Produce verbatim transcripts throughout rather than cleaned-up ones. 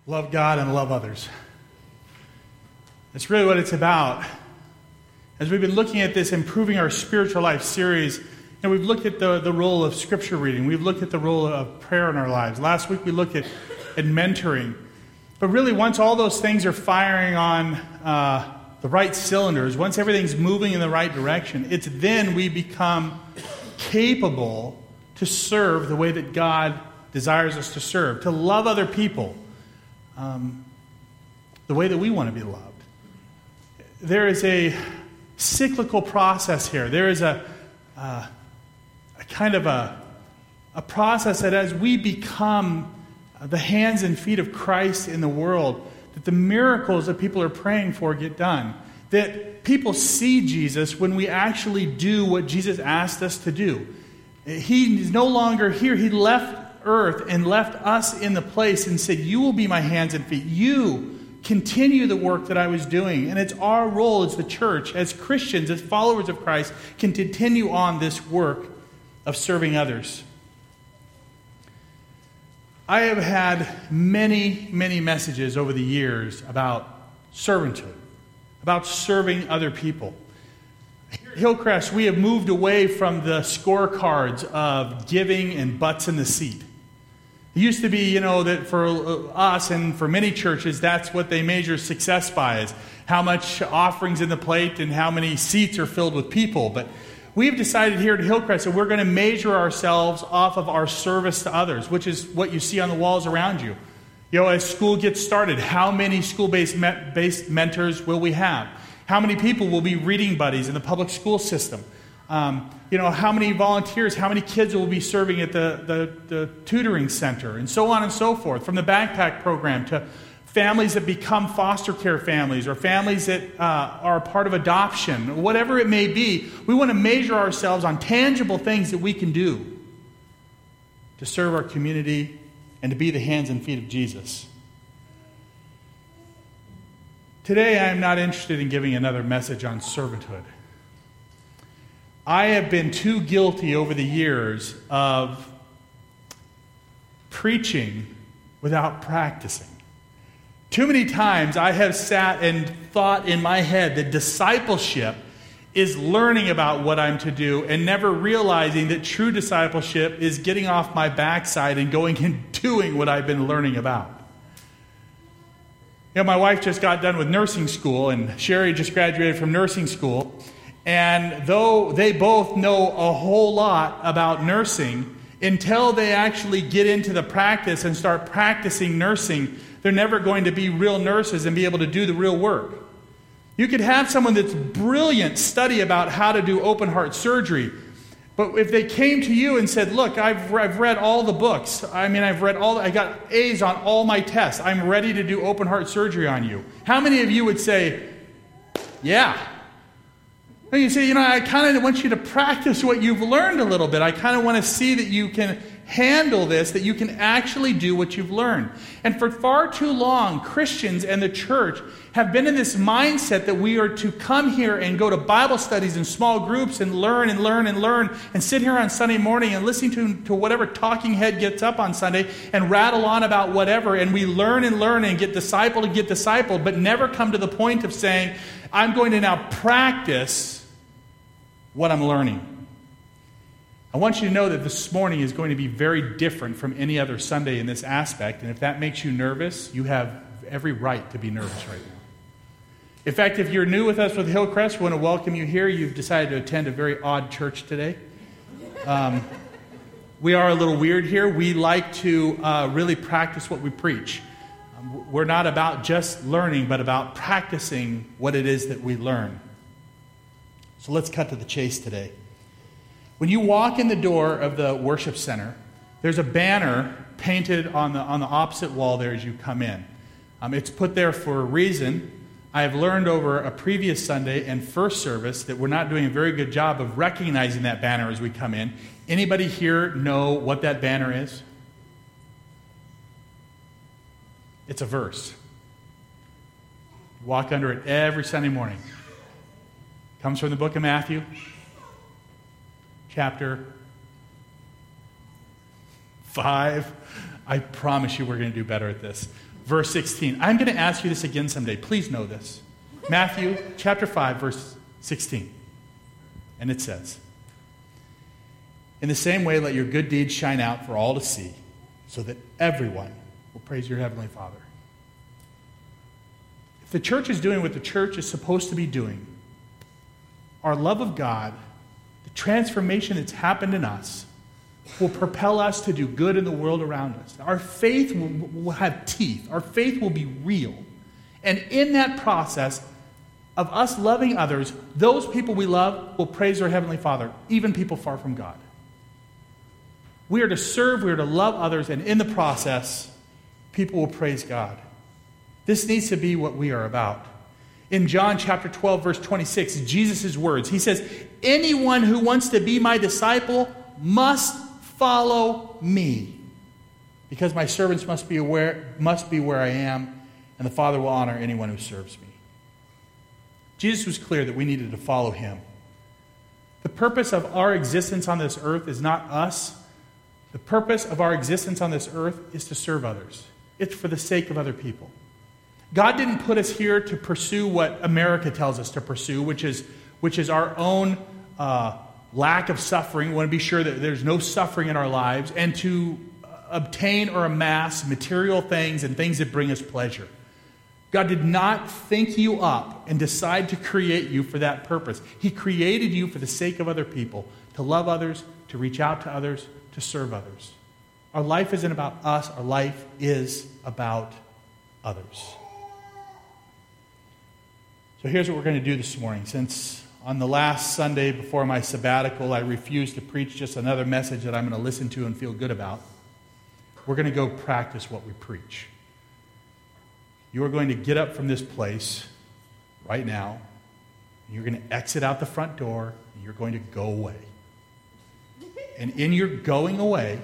Love God and love others. That's really what it's about. As we've been looking at this Improving Our Spiritual Life series, and we've looked at the, the role of scripture reading. We've looked at the role of prayer in our lives. Last week we looked at, at mentoring. But really, once all those things are firing on uh, the right cylinders, once everything's moving in the right direction, it's then we become capable to serve the way that God desires us to serve, to love other people um, the way that we want to be loved. There is a cyclical process here. There is a, uh, a kind of a, a process that as we become the hands and feet of Christ in the world, that the miracles that people are praying for get done. That people see Jesus when we actually do what Jesus asked us to do. He is no longer here. He left earth and left us in the place and said, you will be my hands and feet. You continue the work that I was doing. And it's our role as the church, as Christians, as followers of Christ, can continue on this work of serving others. I have had many, many messages over the years about servanthood, about serving other people. Here at Hillcrest, we have moved away from the scorecards of giving and butts in the seat. It used to be, you know, that for us and for many churches, that's what they measure success by, is how much offerings in the plate and how many seats are filled with people. But we've decided here at Hillcrest that we're going to measure ourselves off of our service to others, which is what you see on the walls around you. You know, as school gets started, how many school-based me- based mentors will we have? How many people will be reading buddies in the public school system? Um, you know, how many volunteers, how many kids will be serving at the, the, the tutoring center, and so on and so forth, from the backpack program to families that become foster care families or families that uh, are a part of adoption, whatever it may be. We want to measure ourselves on tangible things that we can do to serve our community and to be the hands and feet of Jesus. Today, I am not interested in giving another message on servanthood. I have been too guilty over the years of preaching without practicing. Too many times I have sat and thought in my head that discipleship is learning about what I'm to do and never realizing that true discipleship is getting off my backside and going and doing what I've been learning about. You know, my wife just got done with nursing school, and Sherry just graduated from nursing school. And though they both know a whole lot about nursing, until they actually get into the practice and start practicing nursing, they're never going to be real nurses and be able to do the real work. You could have someone that's brilliant study about how to do open heart surgery, but if they came to you and said, look, I've, I've read all the books. I mean, I've read all, I got A's on all my tests. I'm ready to do open heart surgery on you. How many of you would say, yeah? And you say, you know, I kind of want you to practice what you've learned a little bit. I kind of want to see that you can handle this, that you can actually do what you've learned. And for far too long, Christians and the church have been in this mindset that we are to come here and go to Bible studies in small groups and learn and learn and learn and sit here on Sunday morning and listen to, to whatever talking head gets up on Sunday and rattle on about whatever. And we learn and learn and get discipled and get discipled, but never come to the point of saying, I'm going to now practice what I'm learning. I want you to know that this morning is going to be very different from any other Sunday in this aspect. And if that makes you nervous, you have every right to be nervous right now. In fact, if you're new with us with Hillcrest, we want to welcome you here. You've decided to attend a very odd church today. Um, we are a little weird here. We like to uh, really practice what we preach. Um, we're not about just learning, but about practicing what it is that we learn. So let's cut to the chase today. When you walk in the door of the worship center, there's a banner painted on the on the opposite wall there as you come in. Um, it's put there for a reason. I have learned over a previous Sunday and first service that we're not doing a very good job of recognizing that banner as we come in. Anybody here know what that banner is? It's a verse. Walk under it every Sunday morning. Comes from the book of Matthew, chapter five. I promise you we're going to do better at this. verse sixteen. I'm going to ask you this again someday. Please know this. Matthew chapter five, verse sixteen. And it says, "In the same way, let your good deeds shine out for all to see, so that everyone will praise your heavenly Father." If the church is doing what the church is supposed to be doing, our love of God, the transformation that's happened in us, will propel us to do good in the world around us. Our faith will, will have teeth. Our faith will be real. And in that process of us loving others, those people we love will praise our Heavenly Father, even people far from God. We are to serve, we are to love others, and in the process, people will praise God. This needs to be what we are about. In John chapter twelve, verse twenty-six, Jesus' words, he says, "Anyone who wants to be my disciple must follow me, because my servants must be aware, must be where I am, and the Father will honor anyone who serves me." Jesus was clear that we needed to follow him. The purpose of our existence on this earth is not us. The purpose of our existence on this earth is to serve others. It's for the sake of other people. God didn't put us here to pursue what America tells us to pursue, which is, which is our own uh, lack of suffering. We want to be sure that there's no suffering in our lives, and to obtain or amass material things and things that bring us pleasure. God did not think you up and decide to create you for that purpose. He created you for the sake of other people, to love others, to reach out to others, to serve others. Our life isn't about us. Our life is about others. So here's what we're going to do this morning. Since on the last Sunday before my sabbatical, I refused to preach just another message that I'm going to listen to and feel good about, we're going to go practice what we preach. You are going to get up from this place right now. And you're going to exit out the front door, and you're going to go away. And in your going away,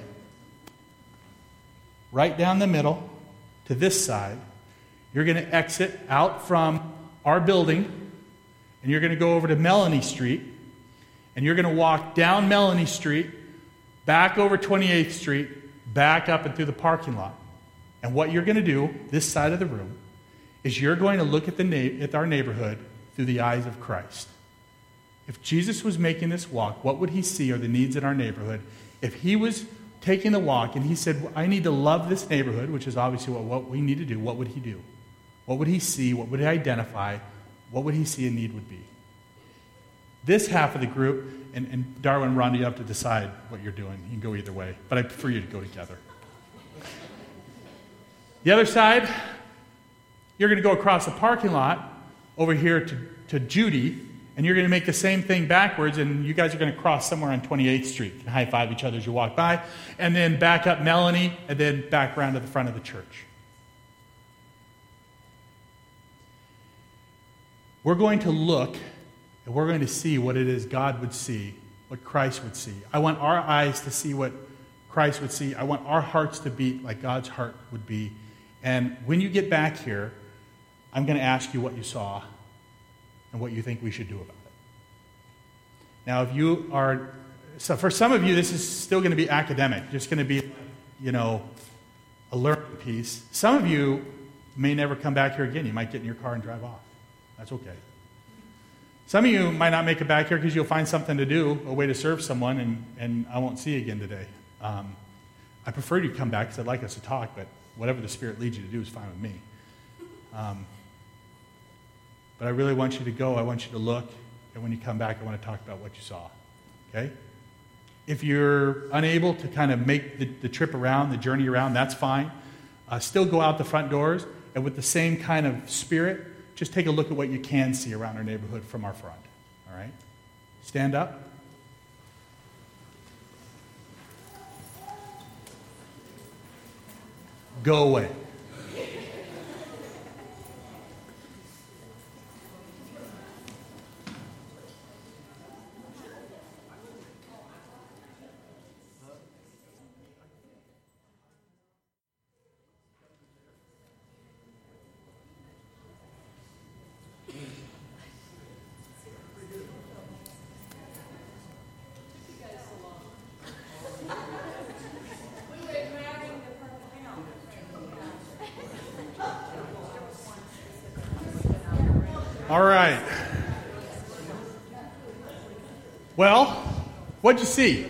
right down the middle to this side, you're going to exit out from our building, and you're going to go over to Melanie Street, and you're going to walk down Melanie Street, back over twenty-eighth Street, back up and through the parking lot. And what you're going to do, this side of the room, is you're going to look at the na- at our neighborhood through the eyes of Christ. If Jesus was making this walk, what would he see are the needs in our neighborhood? If he was taking the walk and he said, I need to love this neighborhood, which is obviously what, what we need to do, what would he do? What would he see? What would he identify? What would he see a need would be? This half of the group, and, and Darwin, Rhonda, you have to decide what you're doing. You can go either way, but I prefer you to go together. The other side, you're going to go across the parking lot over here to, to Judy, and you're going to make the same thing backwards, and you guys are going to cross somewhere on twenty-eighth Street and high-five each other as you walk by, and then back up Melanie, and then back around to the front of the church. We're going to look, and we're going to see what it is God would see, what Christ would see. I want our eyes to see what Christ would see. I want our hearts to beat like God's heart would be. And when you get back here, I'm going to ask you what you saw and what you think we should do about it. Now, if you are, so for some of you, this is still going to be academic, just going to be, you know, a learning piece. Some of you may never come back here again. You might get in your car and drive off. That's okay. Some of you might not make it back here because you'll find something to do, a way to serve someone, and, and I won't see you again today. Um, I prefer you to come back because I'd like us to talk, but whatever the Spirit leads you to do is fine with me. Um, but I really want you to go. I want you to look. And when you come back, I want to talk about what you saw. Okay? If you're unable to kind of make the, the trip around, the journey around, that's fine. Uh, still go out the front doors, and with the same kind of spirit, just take a look at what you can see around our neighborhood from our front. All right? Stand up. Go away. All right. Well, what'd you see?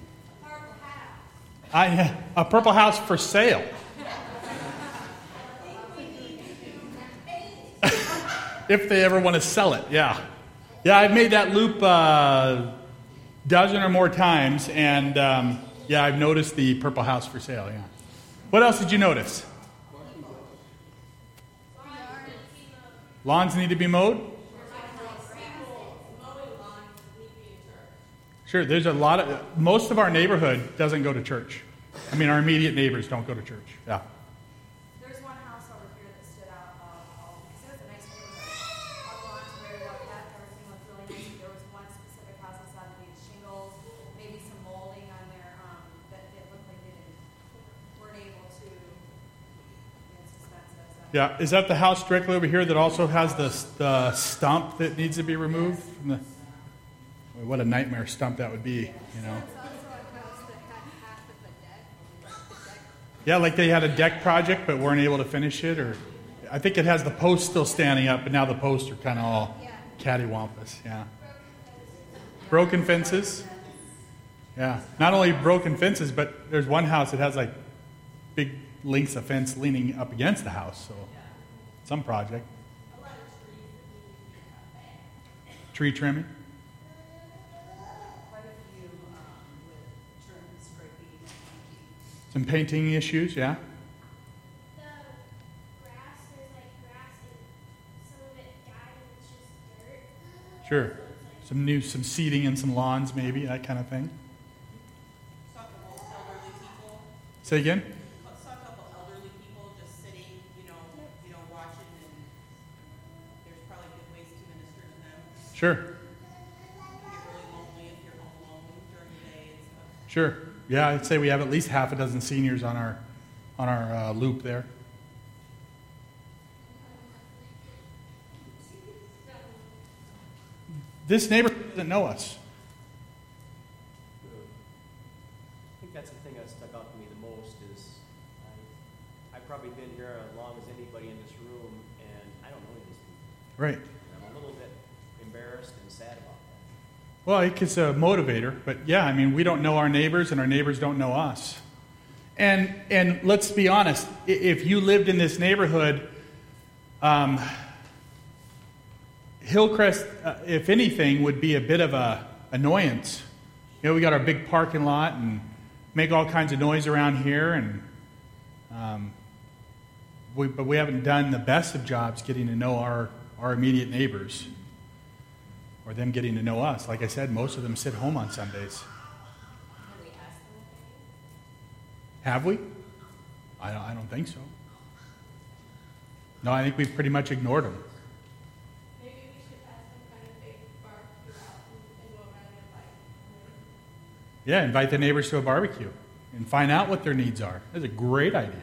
I, a purple house for sale. If they ever want to sell it, yeah. Yeah, I've made that loop a uh, dozen or more times, and um, yeah, I've noticed the purple house for sale, yeah. What else did you notice? Lawns need to be mowed? Sure, there's a lot of, most of our neighborhood doesn't go to church. I mean, our immediate neighbors don't go to church, yeah. There's one house over here that stood out, uh, because it was a nice neighborhood. All the lawns were very well kept, everything looked really nice. There was one specific house that had these shingles, maybe some molding on there, um, that it looked like they didn't, weren't able to, it's expensive. So. Yeah, is that the house directly over here that also has the, the stump that needs to be removed from the... What a nightmare stump that would be, you know. Yeah, like they had a deck project but weren't able to finish it, or I think it has the post still standing up, but now the posts are kind of all cattywampus, yeah. Broken fences. Yeah, not only broken fences, but there's one house that has like big lengths of fence leaning up against the house, so some project. Tree trimming. Some painting issues, yeah. The grass, there's like grass and some of it died and it's just dirt. Sure. Some new, some seeding and some lawns maybe, that kind of thing. Saw a couple elderly people. Say again? Saw a couple elderly people just sitting, you know, you know, watching, and there's probably good ways to minister to them. Sure. You can get really lonely if you're home alone during the day and stuff. Sure. Yeah, I'd say we have at least half a dozen seniors on our on our uh, loop there. This neighborhood doesn't know us. I think that's the thing that stuck out to me the most is I, I've probably been here as long as anybody in this room, and I don't know any of these people. Right. And I'm a little bit embarrassed and sad about that. Well, it's a motivator, but yeah, I mean, we don't know our neighbors, and our neighbors don't know us. And and let's be honest, if you lived in this neighborhood, um, Hillcrest, uh, if anything, would be a bit of a annoyance. You know, we got our big parking lot and make all kinds of noise around here, and um, we, but we haven't done the best of jobs getting to know our, our immediate neighbors. Or them getting to know us. Like I said, most of them sit home on Sundays. Have we? I don't, I don't think so. No, I think we've pretty much ignored them. Maybe we should ask them kind of big barbecue out and, and go around and invite. Yeah, invite the neighbors to a barbecue and find out what their needs are. That's a great idea.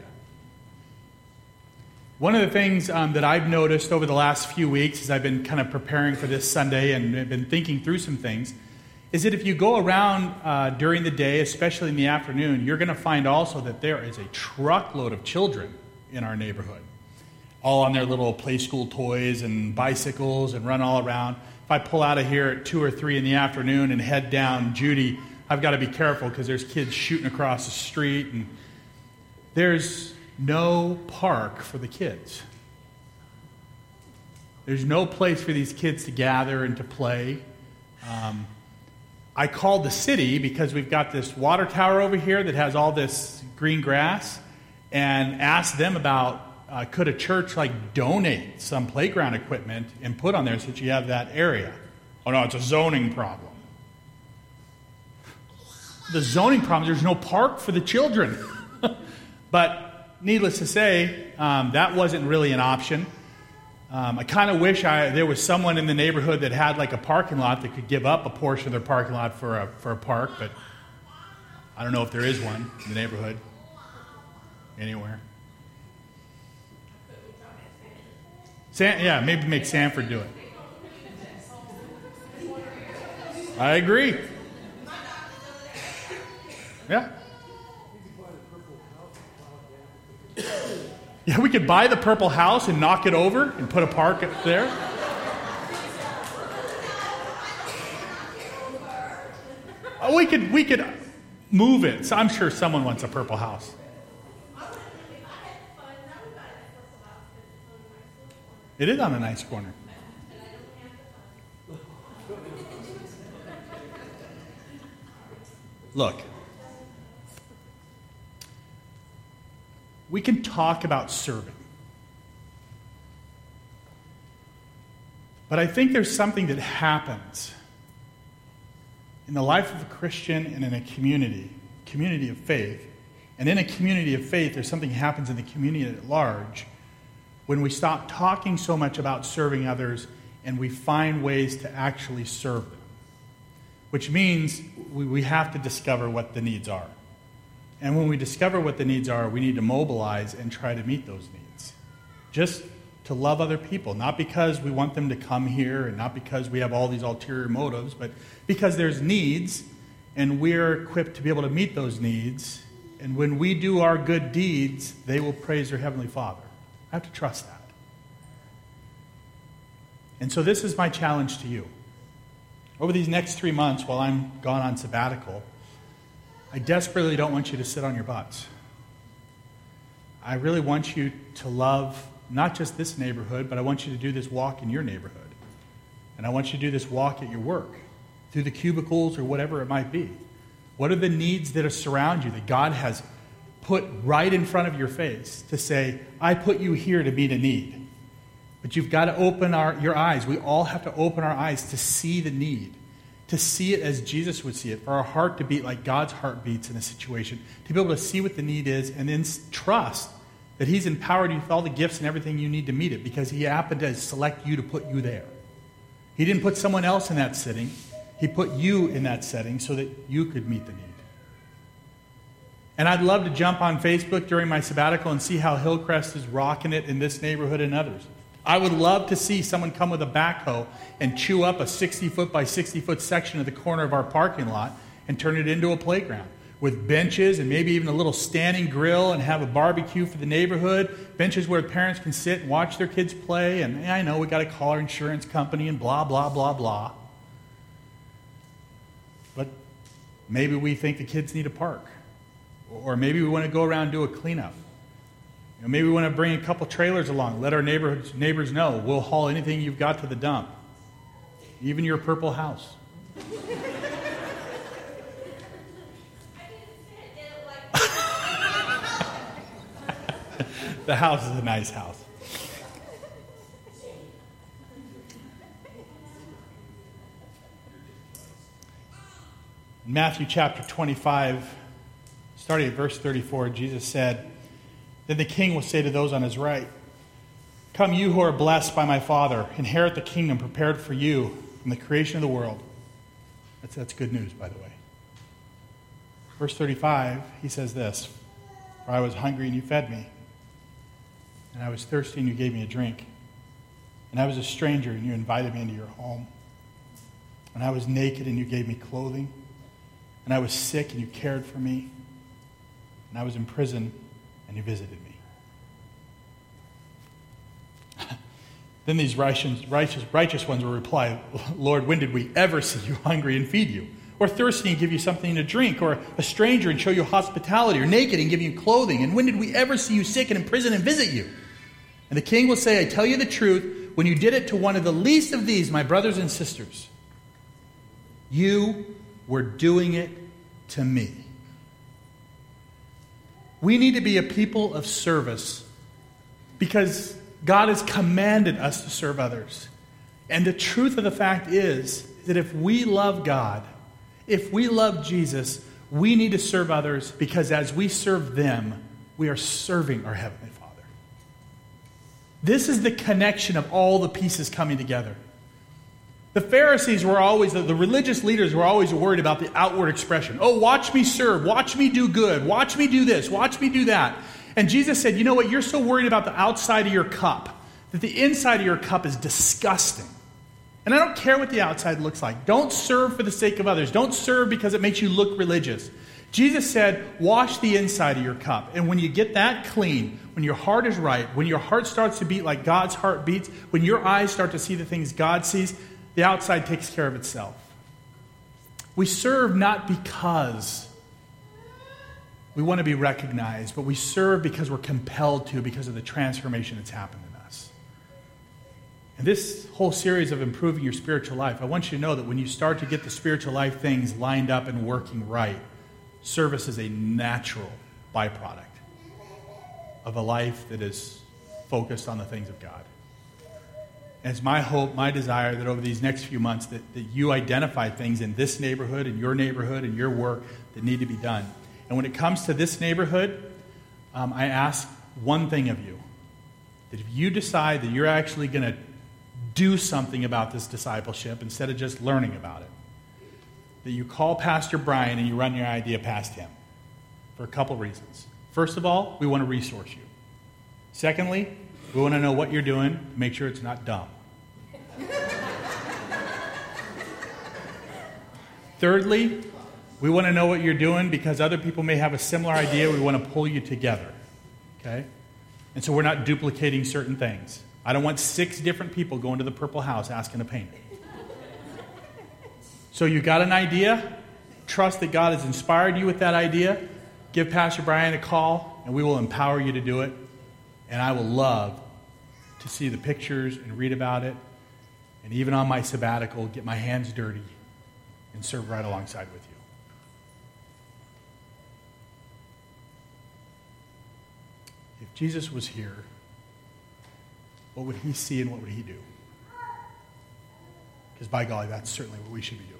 One of the things um, that I've noticed over the last few weeks as I've been kind of preparing for this Sunday and have been thinking through some things is that if you go around uh, during the day, especially in the afternoon, you're going to find also that there is a truckload of children in our neighborhood, all on their little play school toys and bicycles and run all around. If I pull out of here at two or three in the afternoon and head down Judy, I've got to be careful because there's kids shooting across the street, and there's no park for the kids. There's no place for these kids to gather and to play. Um, I called the city because we've got this water tower over here that has all this green grass, and asked them about uh, could a church like donate some playground equipment and put on there so that you have that area. Oh no, it's a zoning problem. The zoning problem is there's no park for the children. But needless to say, um, that wasn't really an option. Um, I kind of wish I, there was someone in the neighborhood that had like a parking lot that could give up a portion of their parking lot for a for a park, but I don't know if there is one in the neighborhood anywhere. San, yeah, maybe make Sanford do it. I agree. Yeah. Yeah, we could buy the purple house and knock it over and put a park up there. Uh, we could we could move it. So I'm sure someone wants a purple house. It is on a nice corner. Look, we can talk about serving. But I think there's something that happens in the life of a Christian and in a community, community of faith. And in a community of faith, there's something happens in the community at large when we stop talking so much about serving others and we find ways to actually serve them. Which means we, we have to discover what the needs are. And when we discover what the needs are, we need to mobilize and try to meet those needs. Just to love other people, not because we want them to come here and not because we have all these ulterior motives, but because there's needs and we're equipped to be able to meet those needs. And when we do our good deeds, they will praise their Heavenly Father. I have to trust that. And so this is my challenge to you. Over these next three months while I'm gone on sabbatical, I desperately don't want you to sit on your butts. I really want you to love not just this neighborhood, but I want you to do this walk in your neighborhood. And I want you to do this walk at your work, through the cubicles or whatever it might be. What are the needs that surround you that God has put right in front of your face to say, I put you here to meet a need? But you've got to open our, your eyes. We all have to open our eyes to see the need, to see it as Jesus would see it, for our heart to beat like God's heart beats in a situation, to be able to see what the need is and then trust that He's empowered you with all the gifts and everything you need to meet it because He happened to select you to put you there. He didn't put someone else in that setting. He put you in that setting so that you could meet the need. And I'd love to jump on Facebook during my sabbatical and see how Hillcrest is rocking it in this neighborhood and others. I would love to see someone come with a backhoe and chew up a sixty-foot by sixty-foot section of the corner of our parking lot and turn it into a playground with benches and maybe even a little standing grill and have a barbecue for the neighborhood, benches where parents can sit and watch their kids play. And yeah, I know we got to call our insurance company and blah, blah, blah, blah. But maybe we think the kids need a park. Or maybe we want to go around and do a cleanup. You know, maybe we want to bring a couple trailers along, let our neighbors, neighbors know we'll haul anything you've got to the dump, even your purple house. The house is a nice house. In Matthew chapter twenty-five, starting at verse thirty-four, Jesus said, Then the king will say to those on his right, Come, you who are blessed by my Father, inherit the kingdom prepared for you from the creation of the world. That's, that's good news, by the way. Verse thirty-five, he says this, For I was hungry and you fed me, and I was thirsty and you gave me a drink, and I was a stranger and you invited me into your home, and I was naked and you gave me clothing, and I was sick and you cared for me, and I was in prison and you visited me. Then these righteous, righteous, righteous ones will reply, Lord, when did we ever see you hungry and feed you? Or thirsty and give you something to drink? Or a stranger and show you hospitality? Or naked and give you clothing? And when did we ever see you sick and in prison and visit you? And the king will say, I tell you the truth, when you did it to one of the least of these, my brothers and sisters, you were doing it to me. We need to be a people of service because God has commanded us to serve others. And the truth of the fact is that if we love God, if we love Jesus, we need to serve others because as we serve them, we are serving our Heavenly Father. This is the connection of all the pieces coming together. The Pharisees were always, the religious leaders were always worried about the outward expression. Oh, watch me serve. Watch me do good. Watch me do this. Watch me do that. And Jesus said, you know what? You're so worried about the outside of your cup that the inside of your cup is disgusting. And I don't care what the outside looks like. Don't serve for the sake of others. Don't serve because it makes you look religious. Jesus said, wash the inside of your cup. And when you get that clean, when your heart is right, when your heart starts to beat like God's heart beats, when your eyes start to see the things God sees, the outside takes care of itself. We serve not because we want to be recognized, but we serve because we're compelled to, because of the transformation that's happened in us. And this whole series of improving your spiritual life, I want you to know that when you start to get the spiritual life things lined up and working right, service is a natural byproduct of a life that is focused on the things of God. And it's my hope, my desire that over these next few months that, that you identify things in this neighborhood, in your neighborhood, in your work that need to be done. And when it comes to this neighborhood, um, I ask one thing of you. That if you decide that you're actually going to do something about this discipleship instead of just learning about it, that you call Pastor Brian and you run your idea past him for a couple reasons. First of all, we want to resource you. Secondly, we want to know what you're doing to make sure it's not dumb. Thirdly, we want to know what you're doing because other people may have a similar idea. We want to pull you together. Okay? And so we're not duplicating certain things. I don't want six different people going to the Purple House asking to paint it. So you got an idea? Trust that God has inspired you with that idea. Give Pastor Brian a call, and we will empower you to do it. And I will love to see the pictures and read about it. And even on my sabbatical, get my hands dirty and serve right alongside with you. If Jesus was here, what would he see and what would he do? Because by golly, that's certainly what we should be doing.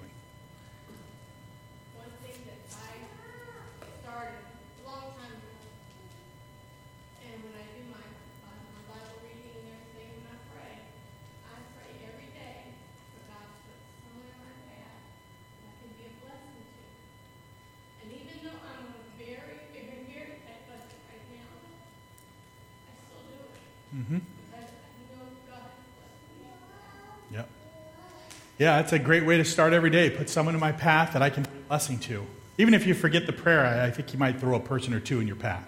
One thing that I started a long time ago, and when I do my, uh, my Bible reading and everything, when I pray, I pray every day for God to put someone in my path that I can be a blessing to. And even though I'm on a very, very, very tight budget right now, I still do it. Mm-hmm. Because I know God has blessed me. Yep. Yeah, that's a great way to start every day. Put someone in my path that I can be a blessing to. Even if you forget the prayer, I, I think you might throw a person or two in your path.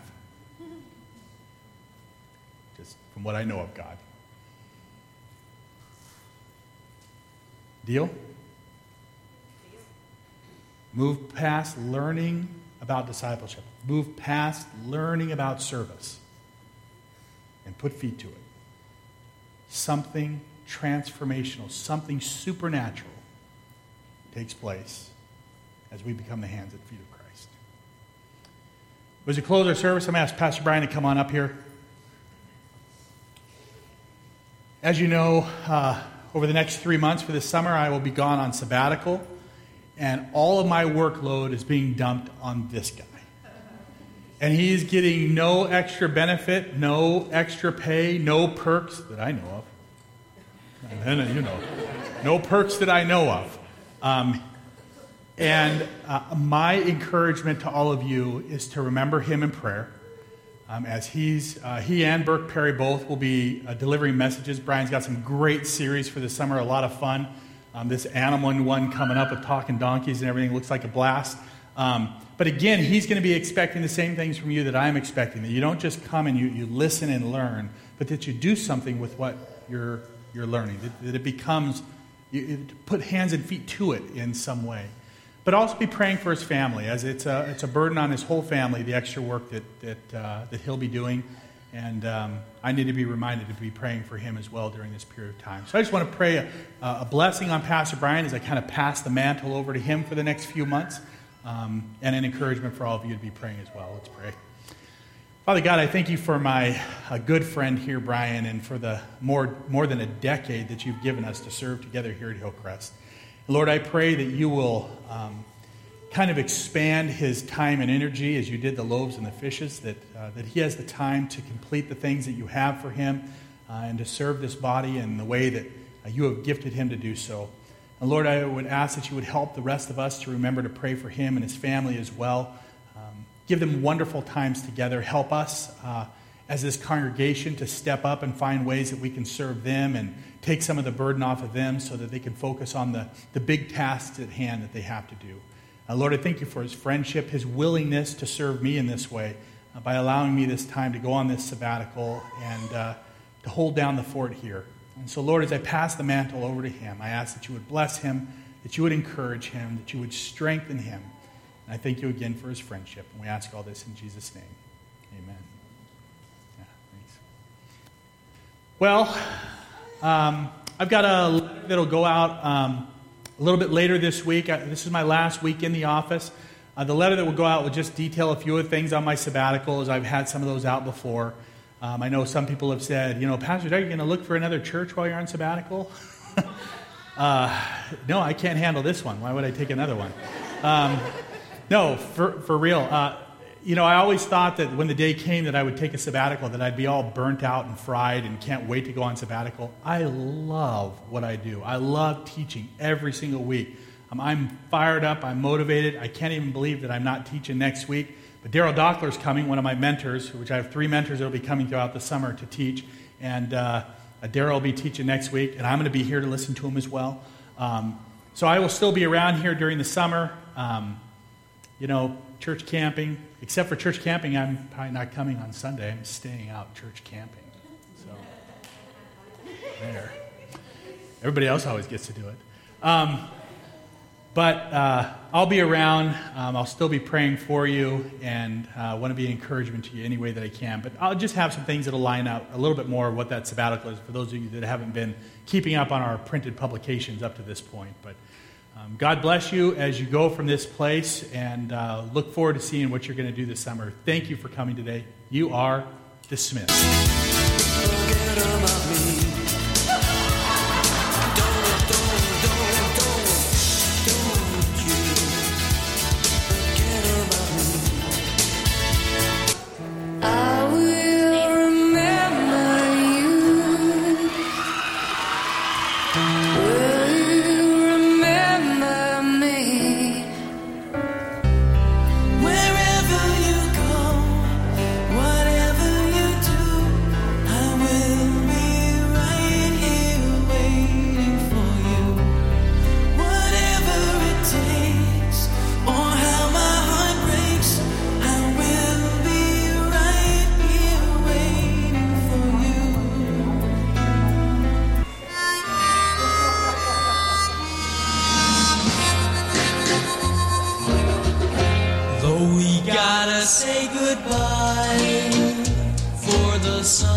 Just from what I know of God. Deal? Move past learning about discipleship. Move past learning about service. And put feet to it. Something transformational, something supernatural takes place as we become the hands and feet of Christ. As we close our service, I'm going to ask Pastor Brian to come on up here. As you know, uh, over the next three months for this summer, I will be gone on sabbatical, and all of my workload is being dumped on this guy. And he's getting no extra benefit, no extra pay, no perks that I know of. And, you know, no perks that I know of. Um, and uh, my encouragement to all of you is to remember him in prayer. Um, as he's, uh, he and Burke Perry both will be uh, delivering messages. Brian's got some great series for the summer, a lot of fun. Um, this animal one coming up with talking donkeys and everything looks like a blast. Um, but again, he's going to be expecting the same things from you that I'm expecting. That you don't just come and you, you listen and learn, but that you do something with what you're you're learning. That, that it becomes, you, you put hands and feet to it in some way. But also be praying for his family, as it's a, it's a burden on his whole family, the extra work that that, uh, that he'll be doing. And um, I need to be reminded to be praying for him as well during this period of time. So I just want to pray a, a blessing on Pastor Brian as I kind of pass the mantle over to him for the next few months. Um, and an encouragement for all of you to be praying as well. Let's pray. Father God, I thank you for my uh, good friend here, Brian, and for the more, more than a decade that you've given us to serve together here at Hillcrest. Lord, I pray that you will um, kind of expand his time and energy as you did the loaves and the fishes, that, uh, that he has the time to complete the things that you have for him uh, and to serve this body in the way that uh, you have gifted him to do so. And Lord, I would ask that you would help the rest of us to remember to pray for him and his family as well. Um, give them wonderful times together. Help us uh, as this congregation to step up and find ways that we can serve them and take some of the burden off of them so that they can focus on the, the big tasks at hand that they have to do. Uh, Lord, I thank you for his friendship, his willingness to serve me in this way uh, by allowing me this time to go on this sabbatical and uh, to hold down the fort here. And so, Lord, as I pass the mantle over to him, I ask that you would bless him, that you would encourage him, that you would strengthen him. And I thank you again for his friendship. And we ask all this in Jesus' name. Amen. Yeah, thanks. Well, um, I've got a letter that'll go out um, a little bit later this week. I, this is my last week in the office. Uh, the letter that will go out will just detail a few of the things on my sabbatical, as I've had some of those out before. Um, I know some people have said, you know, Pastor Doug, are you going to look for another church while you're on sabbatical? uh, no, I can't handle this one. Why would I take another one? Um, no, for, for real. Uh, you know, I always thought that when the day came that I would take a sabbatical, that I'd be all burnt out and fried and can't wait to go on sabbatical. I love what I do. I love teaching every single week. Um, I'm fired up. I'm motivated. I can't even believe that I'm not teaching next week. But Daryl Dockler's coming, one of my mentors, which I have three mentors that will be coming throughout the summer to teach. And uh, Daryl will be teaching next week, and I'm going to be here to listen to him as well. Um, so I will still be around here during the summer. Um, you know, church camping. Except for church camping, I'm probably not coming on Sunday. I'm staying out church camping. So, there. Everybody else always gets to do it. Um, but uh, I'll be around. Um, I'll still be praying for you and uh, want to be an encouragement to you any way that I can. But I'll just have some things that'll line out a little bit more of what that sabbatical is for those of you that haven't been keeping up on our printed publications up to this point. But um, God bless you as you go from this place, and uh, look forward to seeing what you're going to do this summer. Thank you for coming today. You are dismissed. Forget about me. Say goodbye for the sun.